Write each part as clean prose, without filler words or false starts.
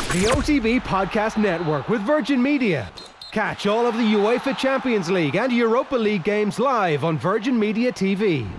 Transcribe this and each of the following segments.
The OTB Podcast Network with Virgin Media. Catch all of the UEFA Champions League and Europa League games live on Virgin Media TV.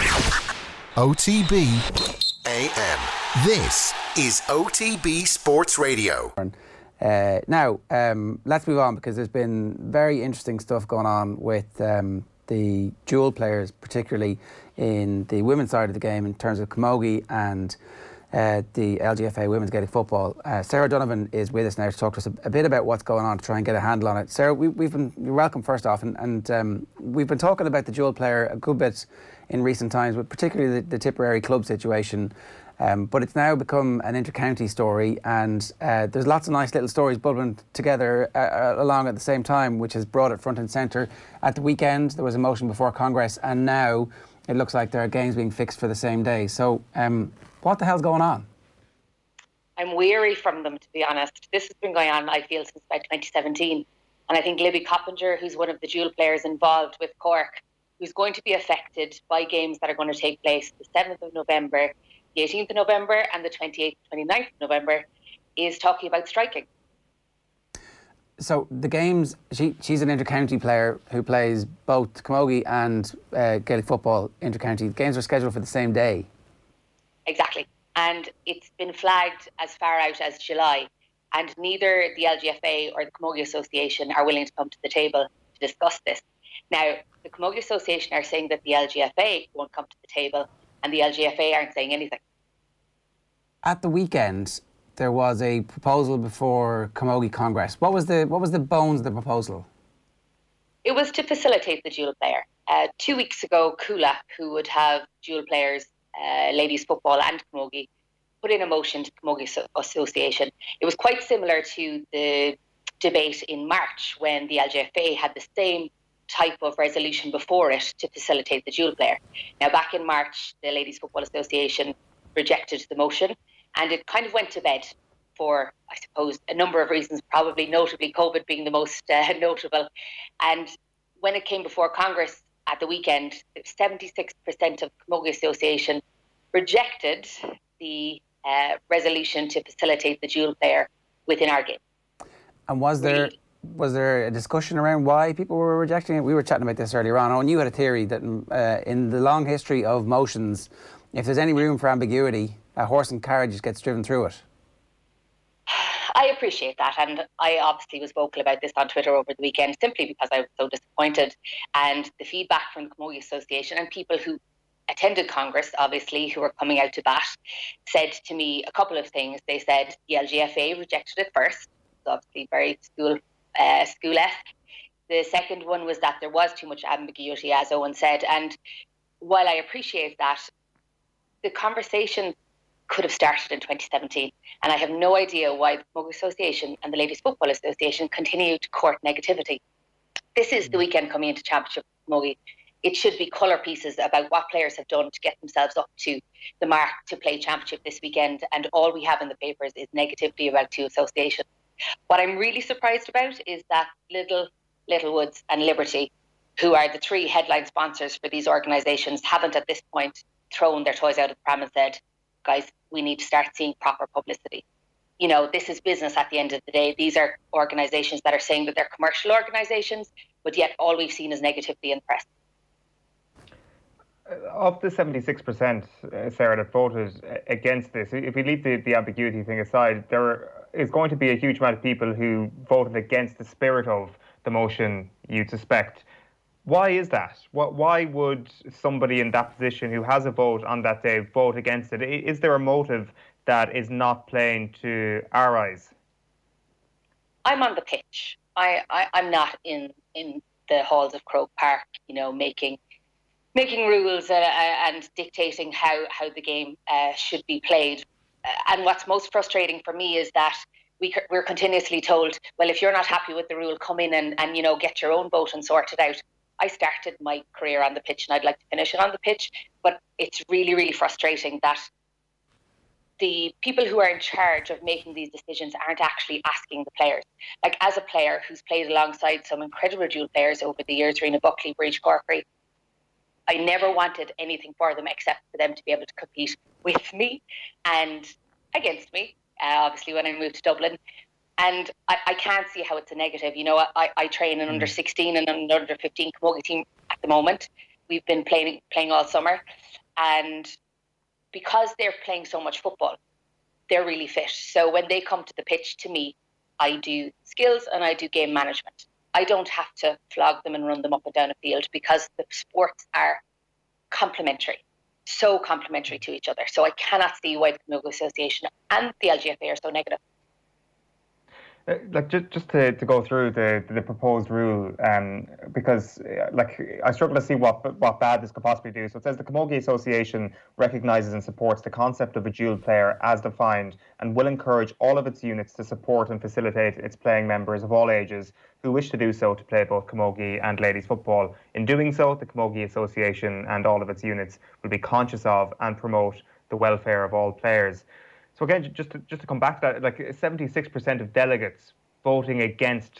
OTB AM. This is OTB Sports Radio. Now, let's move on, because there's been very interesting stuff going on with the dual players, particularly in the women's side of the game in terms of camogie and the LGFA Women's Gaelic Football. Sarah Donovan is with us now to talk to us a bit about what's going on, to try and get a handle on it. Sarah, you're welcome first off, and we've been talking about the dual player a good bit in recent times, but particularly the Tipperary club situation. But it's now become an inter-county story, and there's lots of nice little stories bubbling together along at the same time, which has brought it front and centre. At the weekend, there was a motion before Congress, and now it looks like there are games being fixed for the same day. So what the hell's going on? I'm weary from them, to be honest. This has been going on, I feel, since about 2017. And I think Libby Coppinger, who's one of the dual players involved with Cork, who's going to be affected by games that are going to take place the 7th of November, the 18th of November and the 28th, 29th of November, is talking about striking. So the games, she's an inter-county player who plays both camogie and Gaelic football inter-county. The games are scheduled for the same day. Exactly. And it's been flagged as far out as July. And neither the LGFA or the Camogie Association are willing to come to the table to discuss this. Now, the Camogie Association are saying that the LGFA won't come to the table, and the LGFA aren't saying anything. At the weekend, there was a proposal before Camogie Congress. What was the bones of the proposal? It was to facilitate the dual player. 2 weeks ago, Coola, who would have dual players, ladies football and camogie, put in a motion to the Camogie Association. It was quite similar to the debate in March when the LGFA had the same type of resolution before it to facilitate the dual player. Now, back in March, the Ladies Football Association rejected the motion, and it kind of went to bed for, I suppose, a number of reasons, probably notably COVID being the most notable. And when it came before Congress at the weekend, 76% of the Camogie Association rejected the resolution to facilitate the dual player within our game. And was there a discussion around why people were rejecting it? We were chatting about this earlier on. And you had a theory that in the long history of motions, if there's any room for ambiguity, a horse and carriage just gets driven through it. I appreciate that, and I obviously was vocal about this on Twitter over the weekend simply because I was so disappointed. And the feedback from the Camogie Association and people who attended Congress, obviously, who were coming out to bat, said to me a couple of things. They said the LGFA rejected it first, so obviously very school-esque. The second one was that there was too much ambiguity, as Owen said, and while I appreciate that, the conversation could have started in 2017, and I have no idea why the Camogie Association and the Ladies Football Association continue to court negativity. This is the weekend coming into Championship Camogie. It should be colour pieces about what players have done to get themselves up to the mark to play Championship this weekend, and all we have in the papers is negativity about two associations. What I'm really surprised about is that Littlewoods and Liberty, who are the three headline sponsors for these organisations, haven't at this point thrown their toys out of the pram and said, guys, we need to start seeing proper publicity. You know, this is business at the end of the day. These are organisations that are saying that they're commercial organisations, but yet all we've seen is negativity in the press. Of the 76%, Sarah, that voted against this, if we leave the ambiguity thing aside, there is going to be a huge amount of people who voted against the spirit of the motion, you'd suspect. Why is that? Why would somebody in that position who has a vote on that day vote against it? Is there a motive that is not playing to our eyes? I'm on the pitch. I'm not in the halls of Croke Park, you know, making rules and dictating how the game should be played. And what's most frustrating for me is that we're continuously told, well, if you're not happy with the rule, come in and you know, get your own vote and sort it out. I started my career on the pitch and I'd like to finish it on the pitch, but it's really, really frustrating that the people who are in charge of making these decisions aren't actually asking the players. Like, as a player who's played alongside some incredible dual players over the years, Rena Buckley, Breach Corkery, I never wanted anything for them except for them to be able to compete with me and against me. obviously, when I moved to Dublin. And I can't see how it's a negative. You know, I train an under 16 and an under 15 camogie team at the moment. We've been playing all summer. And because they're playing so much football, they're really fit. So when they come to the pitch to me, I do skills and I do game management. I don't have to flog them and run them up and down a field because the sports are complementary, so complementary to each other. So I cannot see why the Camogie Association and the LGFA are so negative. Like just to go through the proposed rule, because like I struggle to see what bad this could possibly do. So it says the Camogie Association recognises and supports the concept of a dual player as defined and will encourage all of its units to support and facilitate its playing members of all ages who wish to do so to play both camogie and ladies football. In doing so, the Camogie Association and all of its units will be conscious of and promote the welfare of all players. So again, just to come back to that, like 76% of delegates voting against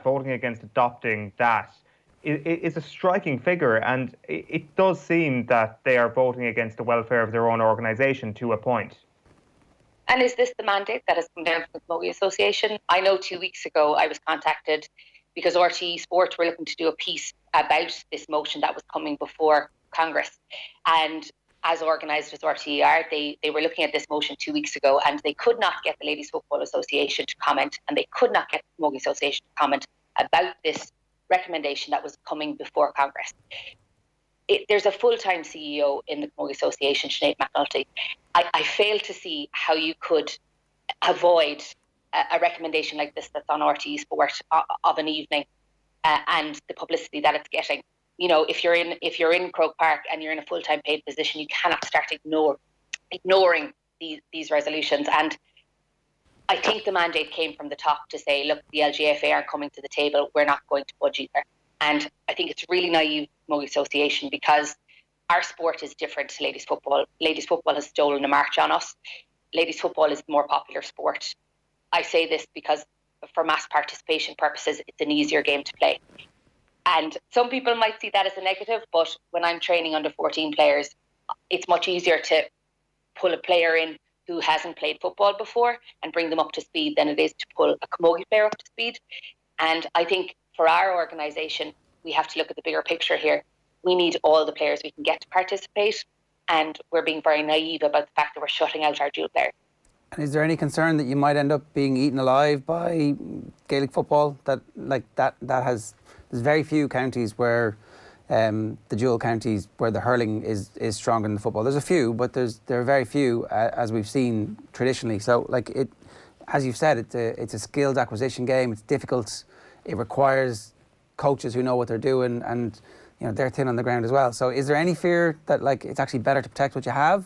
adopting that is a striking figure, and it does seem that they are voting against the welfare of their own organisation to a point. And is this the mandate that has come down from the Camogie Association? I know 2 weeks ago I was contacted because RTE Sport were looking to do a piece about this motion that was coming before Congress, and as organised as RTE are, they were looking at this motion 2 weeks ago and they could not get the Ladies Football Association to comment, and they could not get the Camogie Association to comment about this recommendation that was coming before Congress. There's a full-time CEO in the Camogie Association, Sinead McNulty. I fail to see how you could avoid a recommendation like this that's on RTE Sport of an evening and the publicity that it's getting. You know, if you're in Croke Park and you're in a full-time paid position, you cannot start ignoring these resolutions. And I think the mandate came from the top to say, look, the LGFA aren't coming to the table. We're not going to budge either. And I think it's really naive, Camogie Association, because our sport is different to ladies football. Ladies football has stolen a march on us. Ladies football is the more popular sport. I say this because for mass participation purposes, it's an easier game to play. And some people might see that as a negative, but when I'm training under 14 players, it's much easier to pull a player in who hasn't played football before and bring them up to speed than it is to pull a camogie player up to speed. And I think for our organisation, we have to look at the bigger picture here. We need all the players we can get to participate, and we're being very naive about the fact that we're shutting out our dual players. And is there any concern that you might end up being eaten alive by Gaelic football? There's very few counties where the dual counties where the hurling is stronger than the football. There's a few, but there are very few, as we've seen traditionally. So, as you've said, it's a skilled acquisition game. It's difficult. It requires coaches who know what they're doing, and they're thin on the ground as well. So, is there any fear that it's actually better to protect what you have,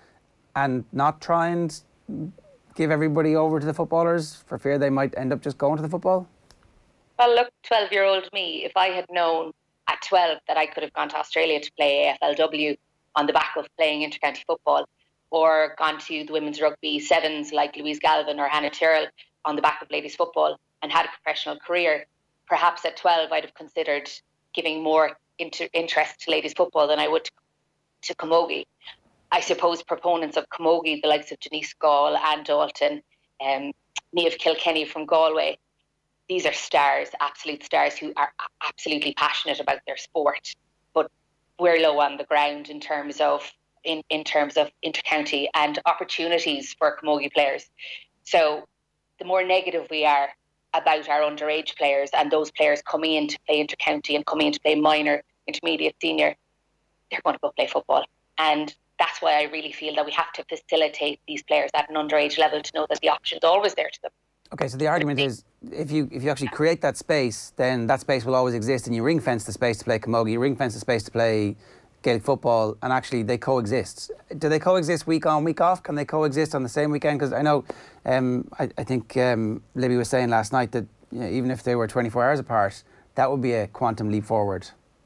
and not try and give everybody over to the footballers for fear they might end up just going to the football? Well, look, 12-year-old me, if I had known at 12 that I could have gone to Australia to play AFLW on the back of playing intercounty football, or gone to the women's rugby sevens like Louise Galvin or Hannah Tyrrell on the back of ladies football and had a professional career, perhaps at 12 I'd have considered giving more interest to ladies football than I would to camogie. I suppose proponents of camogie, the likes of Janice Gall, Anne Dalton, Niamh Kilkenny from Galway, these are stars, absolute stars who are absolutely passionate about their sport, but we're low on the ground in terms of intercounty and opportunities for camogie players. So the more negative we are about our underage players and those players coming in to play intercounty and coming in to play minor, intermediate, senior, they're going to go play football. And that's why I really feel that we have to facilitate these players at an underage level to know that the option's always there to them. Okay, so the argument is if you actually create that space, then that space will always exist, and you ring fence the space to play camogie, you ring fence the space to play Gaelic football, and actually they coexist. Do they coexist week on, week off? Can they coexist on the same weekend? Because I know, I think Libby was saying last night that even if they were 24 hours apart, that would be a quantum leap forward.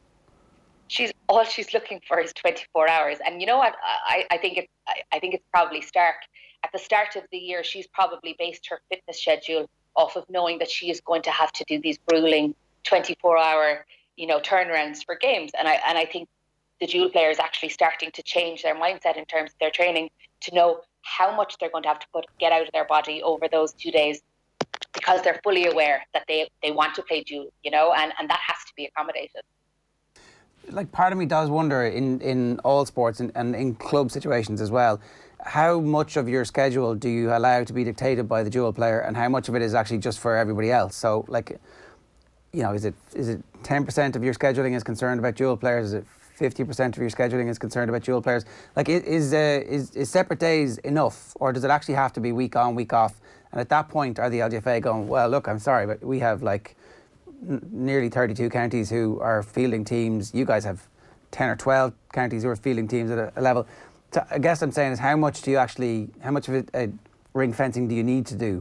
All she's looking for is 24 hours, and you know what? I think it's probably stark. At the start of the year, she's probably based her fitness schedule off of knowing that she is going to have to do these grueling 24-hour, turnarounds for games. And I think the dual players actually starting to change their mindset in terms of their training to know how much they're going to have to get out of their body over those 2 days, because they're fully aware that they want to play dual, and that has to be accommodated. Like, part of me does wonder in all sports and in club situations as well, how much of your schedule do you allow to be dictated by the dual player, and how much of it is actually just for everybody else? So, like, is it 10% of your scheduling is concerned about dual players? Is it 50% of your scheduling is concerned about dual players? Like, is separate days enough, or does it actually have to be week on, week off? And at that point, are the LGFA going, well, look, I'm sorry, but we have nearly 32 counties who are fielding teams. You guys have 10 or 12 counties who are fielding teams at a level. So I guess I'm saying is, how much of it ring fencing do you need to do?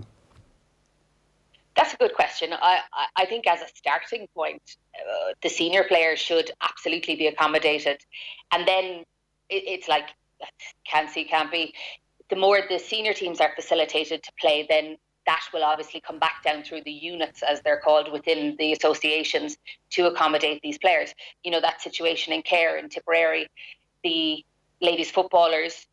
That's a good question. I think as a starting point, the senior players should absolutely be accommodated. And then it's like, can't see, can't be. The more the senior teams are facilitated to play, then that will obviously come back down through the units, as they're called, within the associations to accommodate these players. That situation in Care and Tipperary, the ladies footballers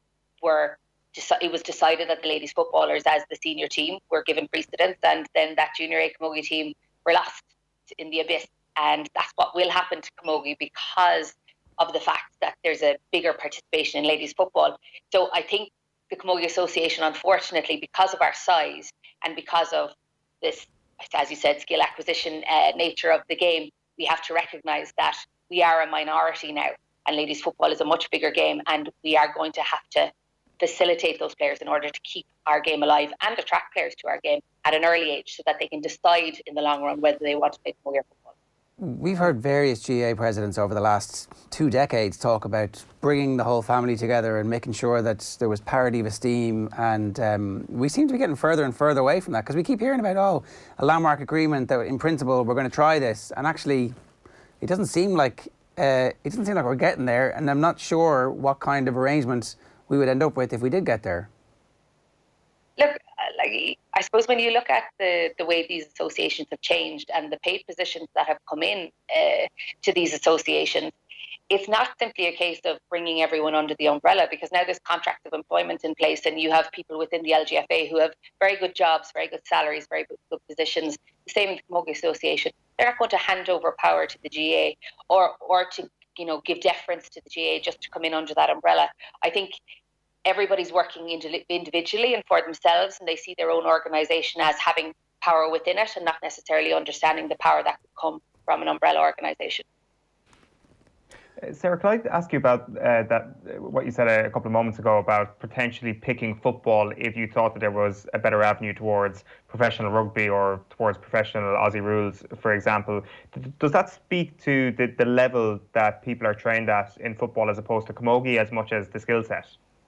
it was decided that the ladies footballers, as the senior team, were given precedence, and then that junior A camogie team were lost in the abyss. And that's what will happen to camogie because of the fact that there's a bigger participation in ladies football. So I think the Camogie Association, unfortunately, because of our size and because of this, as you said, skill acquisition nature of the game, we have to recognise that we are a minority now, and ladies football is a much bigger game, and we are going to have to facilitate those players in order to keep our game alive and attract players to our game at an early age, so that they can decide in the long run whether they want to play camogie or football. We've heard various GA presidents over the last 2 decades talk about bringing the whole family together and making sure that there was parity of esteem, and we seem to be getting further and further away from that, because we keep hearing about a landmark agreement that in principle we're going to try this, and actually it doesn't seem like we're getting there, and I'm not sure what kind of arrangement we would end up with if we did get there. Look, I suppose when you look at the way these associations have changed and the paid positions that have come in to these associations, it's not simply a case of bringing everyone under the umbrella, because now there's contracts of employment in place, and you have people within the LGFA who have very good jobs, very good salaries, very good positions. The same in the Camogie Association. They're not going to hand over power to the GA or to give deference to the GA just to come in under that umbrella. I think everybody's working individually and for themselves, and they see their own organisation as having power within it, and not necessarily understanding the power that could come from an umbrella organisation. Sarah, could I ask you about what you said a couple of moments ago about potentially picking football if you thought that there was a better avenue towards professional rugby or towards professional Aussie rules, for example? Does that speak to the level that people are trained at in football as opposed to camogie as much as the skill set?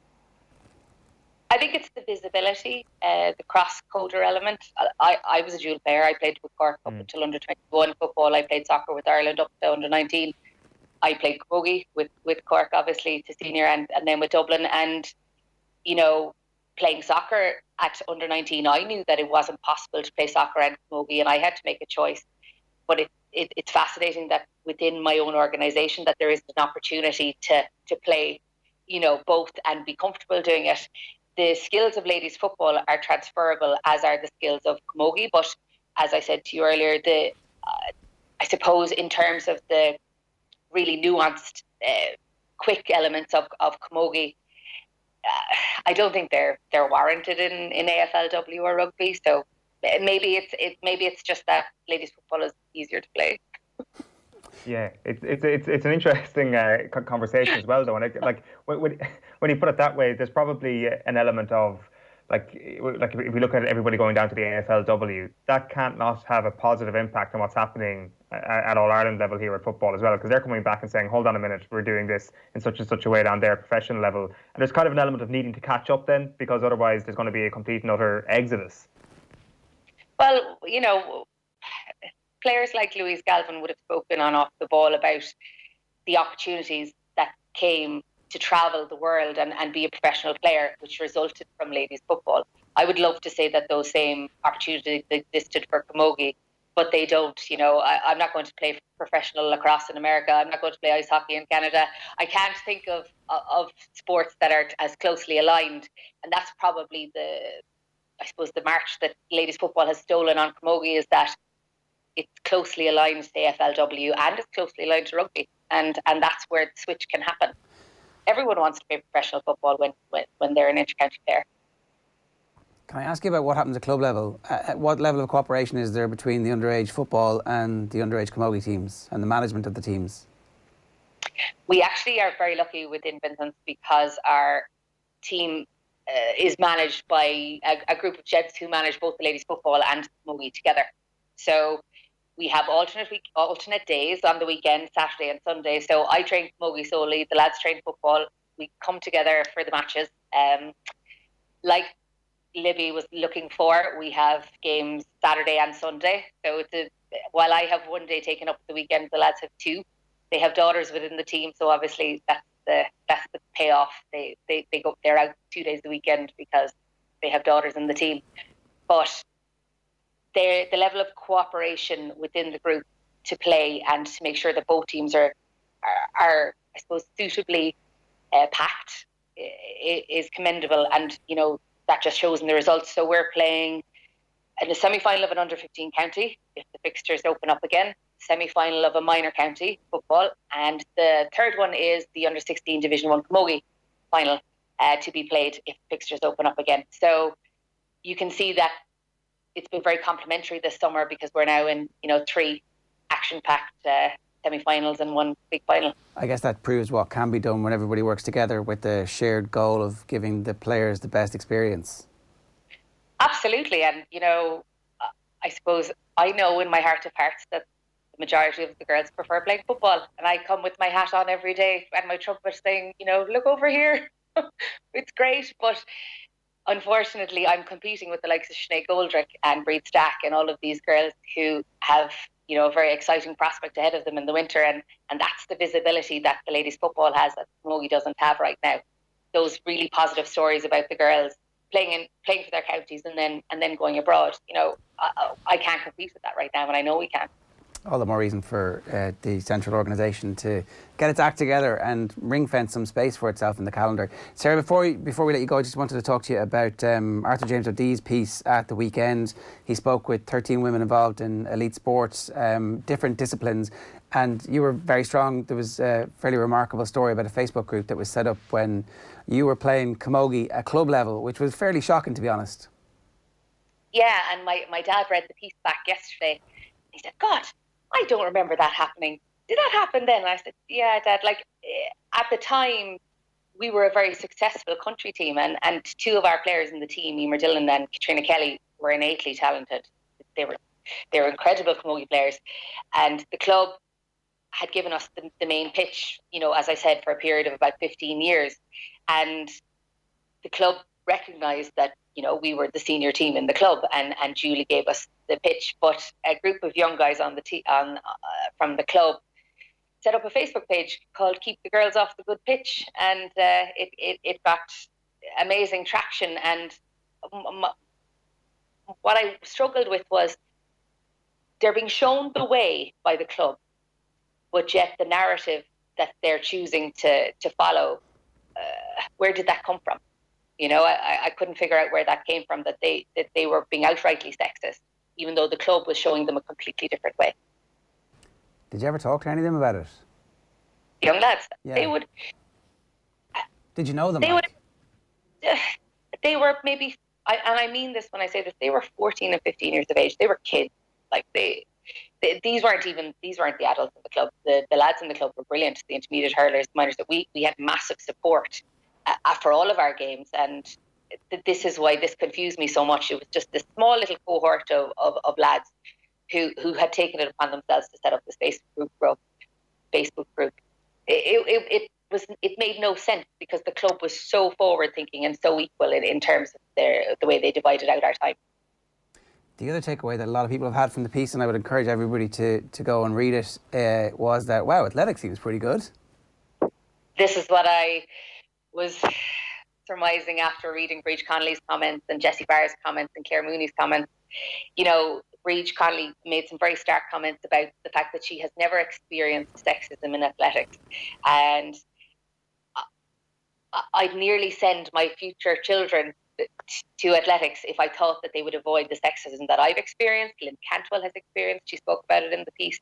I think it's the visibility, the cross-coder element. I was a dual player. I played with Cork up until under 21 football. I played soccer with Ireland up to under 19. I played camogie with Cork, obviously, to senior, and then with Dublin. And, playing soccer at under 19, I knew that it wasn't possible to play soccer and camogie, and I had to make a choice. But it's fascinating that within my own organisation that there is an opportunity to play, both and be comfortable doing it. The skills of ladies football are transferable, as are the skills of camogie. But as I said to you earlier, I suppose in terms of the really nuanced, quick elements of camogie, I don't think they're warranted in AFLW or rugby. So maybe it's just that ladies football is easier to play. Yeah, it's an interesting conversation as well, though. And when you put it that way, there's probably an element of like if we look at everybody going down to the AFLW, that can't not have a positive impact on what's happening at All Ireland level here at football as well, because they're coming back and saying, hold on a minute, we're doing this in such and such a way down there, professional level. And there's kind of an element of needing to catch up then, because otherwise there's going to be a complete and utter exodus. Well, players like Louise Galvin would have spoken on off the ball about the opportunities that came to travel the world and be a professional player, which resulted from ladies football. I would love to say that those same opportunities existed for camogie, but they don't. I'm not going to play professional lacrosse in America. I'm not going to play ice hockey in Canada. I can't think of sports that are as closely aligned, and that's probably I suppose the march that ladies football has stolen on Camogie, is that it's closely aligned to the AFLW and it's closely aligned to rugby, and that's where the switch can happen. Everyone wants to play professional football when they're an inter-county player. Can I ask you about what happens at club level? What level of cooperation is there between the underage football and the underage camogie teams and the management of the teams? We actually are very lucky within Vincent's because our team is managed by a group of gents who manage both the ladies football and camogie together. So we have alternate days on the weekend, Saturday and Sunday. So I train camogie solely, the lads train football. We come together for the matches. Like Libby was looking for, we have games Saturday and Sunday. So while I have one day taken up the weekend, the lads have two. They have daughters within the team, so obviously that's the payoff. They're out 2 days the weekend because they have daughters in the team. But the level of cooperation within the group to play and to make sure that both teams are I suppose suitably packed is commendable, and that just shows in the results. So we're playing in a semi-final of an under-15 county if the fixtures open up again, semi-final of a minor county football, and the third one is the under-16 Division 1 camogie final to be played if fixtures open up again. So you can see that it's been very complimentary this summer because we're now in 3 action-packed semi-finals and 1 big final. I guess that proves what can be done when everybody works together with the shared goal of giving the players the best experience. Absolutely, and I suppose I know in my heart of hearts that the majority of the girls prefer playing football, and I come with my hat on every day and my trumpet saying, look over here, it's great. But unfortunately, I'm competing with the likes of Sinead Goldrick and Breed Stack and all of these girls who have a very exciting prospect ahead of them in the winter, and that's the visibility that the ladies football has that camogie doesn't have right now. Those really positive stories about the girls playing for their counties and then going abroad. I can't compete with that right now, and I know we can't. All the more reason for the central organisation to get its act together and ring fence some space for itself in the calendar. Sarah, before we let you go, I just wanted to talk to you about Arthur James O'Dee's piece at the weekend. He spoke with 13 women involved in elite sports, different disciplines, and you were very strong. There was a fairly remarkable story about a Facebook group that was set up when you were playing camogie at club level, which was fairly shocking, to be honest. Yeah, and my dad read the piece back yesterday. He said, God, I don't remember that happening. Did that happen then? And I said, yeah, Dad, at the time, we were a very successful country team, and 2 of our players in the team, Emer Dillon and Katrina Kelly, were innately talented. They were incredible camogie players, and the club had given us the main pitch, as I said, for a period of about 15 years, and the club recognised that we were the senior team in the club, and Julie gave us the pitch. But a group of young guys on from the club set up a Facebook page called "Keep the Girls Off the Good Pitch," and it got amazing traction. And what I struggled with was they're being shown the way by the club, but yet the narrative that they're choosing to follow, where did that come from? I couldn't figure out where that came from, that they were being outrightly sexist, even though the club was showing them a completely different way. Did you ever talk to any of them about it? Young lads, yeah. They would. Did you know them? They were maybe, and I mean this when I say this, they were 14 and 15 years of age. They were kids. These weren't the adults in the club. The lads in the club were brilliant. The intermediate hurlers, minors, that we had massive support for all of our games, and this is why this confused me so much. It was just this small little cohort of lads who had taken it upon themselves to set up this Facebook group. It made no sense because the club was so forward thinking and so equal in terms of the way they divided out our time. The other takeaway that a lot of people have had from the piece, and I would encourage everybody to go and read it, was that, wow, athletics seems pretty good. This is what I was surmising after reading Breach Connolly's comments and Jessie Barr's comments and Claire Mooney's comments. Rach Connolly made some very stark comments about the fact that she has never experienced sexism in athletics. And I'd nearly send my future children to athletics if I thought that they would avoid the sexism that I've experienced. Lynn Cantwell has experienced. She spoke about it in the piece.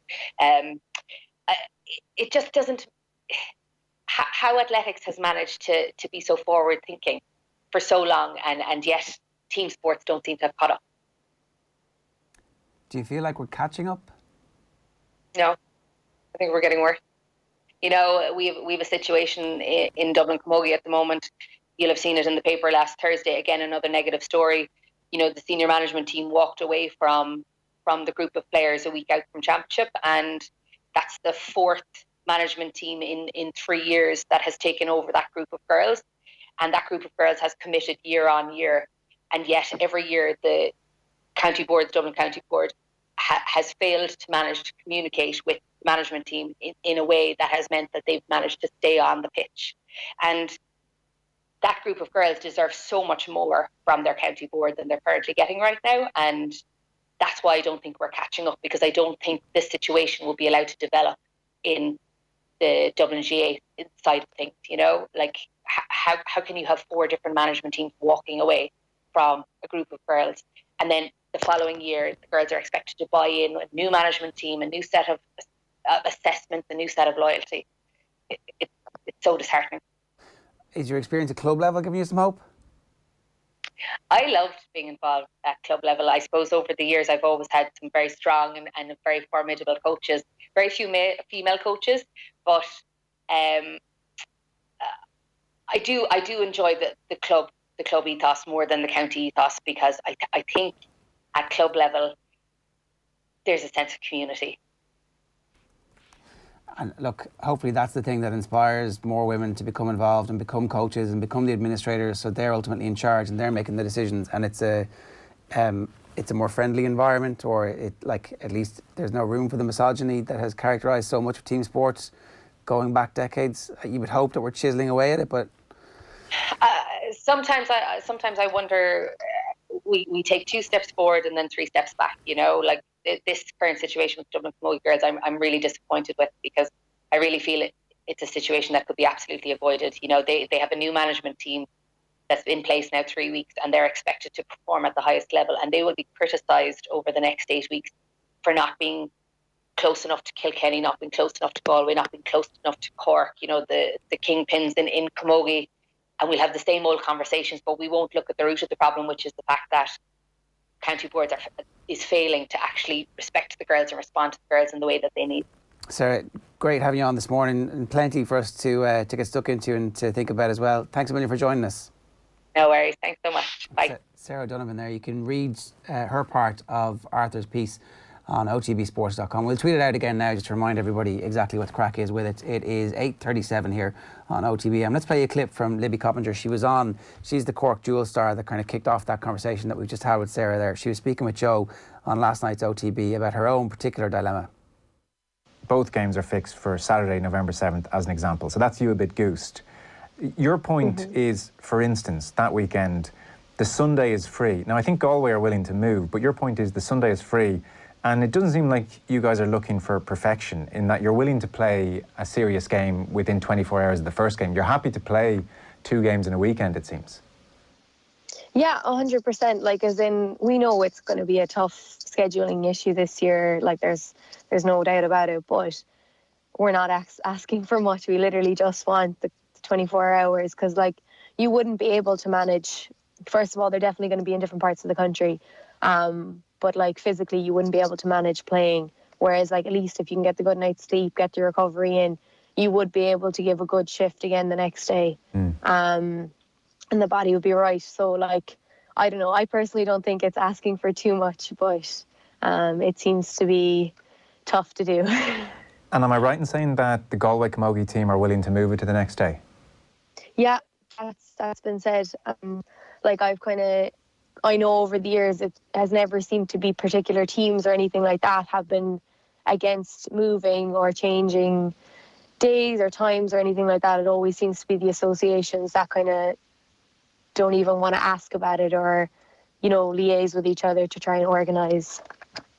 It just doesn't... How athletics has managed to be so forward thinking for so long, and yet team sports don't seem to have caught up. Do you feel like we're catching up? No, I think we're getting worse. You know, we have a situation in Dublin Camogie at the moment. You'll have seen it in the paper last Thursday. Again, another negative story. You know, the senior management team walked away from the group of players a week out from championship, and that's the fourth management team in 3 years that has taken over that group of girls. And that group of girls has committed year on year. And yet every year the county board, the Dublin County Board, has failed to manage to communicate with the management team in a way that has meant that they've managed to stay on the pitch. And that group of girls deserve so much more from their county board than they're currently getting right now. And that's why I don't think we're catching up, because I don't think this situation will be allowed to develop in the Dublin GA side of things. You know, like how can you have 4 different management teams walking away from a group of girls, and then the following year the girls are expected to buy in a new management team, a new set of assessments, a new set of loyalty? It's so disheartening. Is your experience at club level giving you some hope? I loved being involved at club level. I suppose over the years I've always had some very strong and very formidable coaches, very few female coaches, but I do enjoy the club ethos more than the county ethos, because I think at club level there's a sense of community. And look, hopefully that's the thing that inspires more women to become involved and become coaches and become the administrators, so they're ultimately in charge and they're making the decisions, and it's a more friendly environment, or at least there's no room for the misogyny that has characterised so much of team sports going back decades. You would hope that we're chiselling away at it, but sometimes I wonder, we take 2 steps forward and then 3 steps back. You know, like this current situation with Dublin Camogie girls, I'm really disappointed with, because I really feel it's a situation that could be absolutely avoided. You know, they have a new management team that's in place now 3 weeks, and they're expected to perform at the highest level, and they will be criticised over the next 8 weeks for not being close enough to Kilkenny, not being close enough to Galway, not being close enough to Cork, you know, the kingpins in Camogie. And we'll have the same old conversations, but we won't look at the root of the problem, which is the fact that county boards is failing to actually respect the girls and respond to the girls in the way that they need. Sarah, great having you on this morning, and plenty for us to get stuck into and to think about as well. Thanks a million for joining us. No worries. Thanks so much. Bye. Sarah Donovan there. You can read her part of Arthur's piece on otbsports.com. We'll tweet it out again now just to remind everybody exactly what the crack is with it. It is 8:37 here on OTB. Let's play a clip from Libby Coppinger. She's the Cork Jewel star that kind of kicked off that conversation that we just had with Sarah there. She was speaking with Joe on last night's OTB about her own particular dilemma. Both games are fixed for Saturday, November 7th, as an example. So that's you a bit goosed. Your point is, for instance, that weekend, the Sunday is free. Now, I think Galway are willing to move, but your point is the Sunday is free. And it doesn't seem like you guys are looking for perfection, in that you're willing to play a serious game within 24 hours of the first game. You're happy to play 2 games in a weekend, it seems. Yeah, 100%. Like, as in, we know it's going to be a tough scheduling issue this year. Like, there's no doubt about it. But we're not asking for much. We literally just want the 24 hours, because, like, you wouldn't be able to manage. First of all, they're definitely going to be in different parts of the country. But like physically you wouldn't be able to manage playing, whereas like at least if you can get the good night's sleep, get the recovery in, you would be able to give a good shift again the next day. And the body would be right. So like, I don't know, I personally don't think it's asking for too much, but it seems to be tough to do. And am I right in saying that the Galway Camogie team are willing to move it to the next day? Yeah, that's been said. Like I know over the years it has never seemed to be particular teams or anything like that have been against moving or changing days or times or anything like that. It always seems to be the associations that kind of don't even want to ask about it or, you know, liaise with each other to try and organise.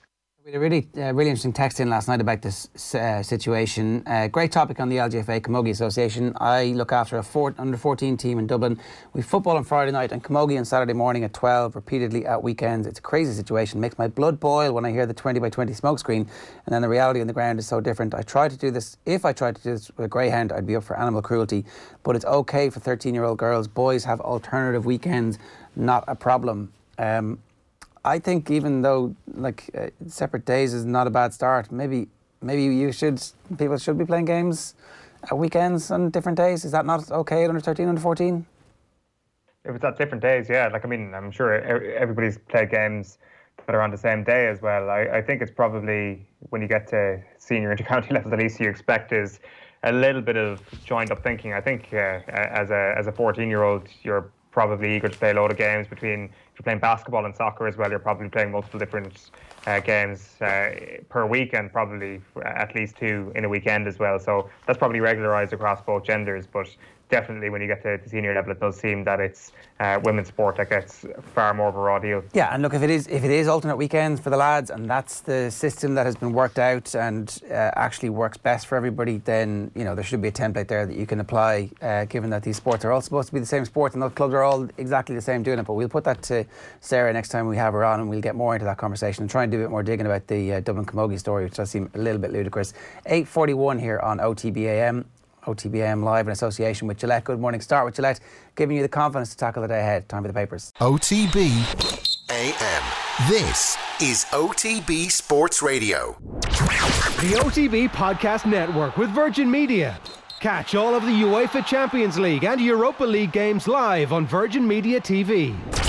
We had a really interesting text in last night about this situation. Great topic on the LGFA Camogie Association. I look after a under-14 team in Dublin. We football on Friday night and Camogie on Saturday morning at 12, repeatedly at weekends. It's a crazy situation. It makes my blood boil when I hear the 20 by 20 smokescreen, and then the reality on the ground is so different. If I tried to do this with a greyhound, I'd be up for animal cruelty. But it's okay for 13-year-old girls. Boys have alternative weekends, not a problem. I think even though separate days is not a bad start, maybe people should be playing games at weekends on different days. Is that not okay at under 13, under 14? If it's at different days, yeah. I'm sure everybody's played games that are on the same day as well. I think it's probably when you get to senior intercounty level, the least you expect is a little bit of joined up thinking. I think as a 14-year-old, you're probably eager to play a load of games between, if you're playing basketball and soccer as well, you're probably playing multiple different games per week, and probably at least 2 in a weekend as well. So that's probably regularised across both genders, but definitely when you get to the senior level, it does seem that it's women's sport that gets far more of a raw deal. Yeah, and look, if it is alternate weekends for the lads, and that's the system that has been worked out and actually works best for everybody, then there should be a template there that you can apply, given that these sports are all supposed to be the same sport and those clubs are all exactly the same doing it. But we'll put that to Sarah next time we have her on, and we'll get more into that conversation and try and do a bit more digging about the Dublin Camogie story, which does seem a little bit ludicrous. 8:41 here on OTBAM. OTBAM live in association with Gillette. Good morning. Start with Gillette, giving you the confidence to tackle the day ahead. Time for the papers. OTB AM. This is OTB Sports Radio. The OTB Podcast Network with Virgin Media. Catch all of the UEFA Champions League and Europa League games live on Virgin Media TV.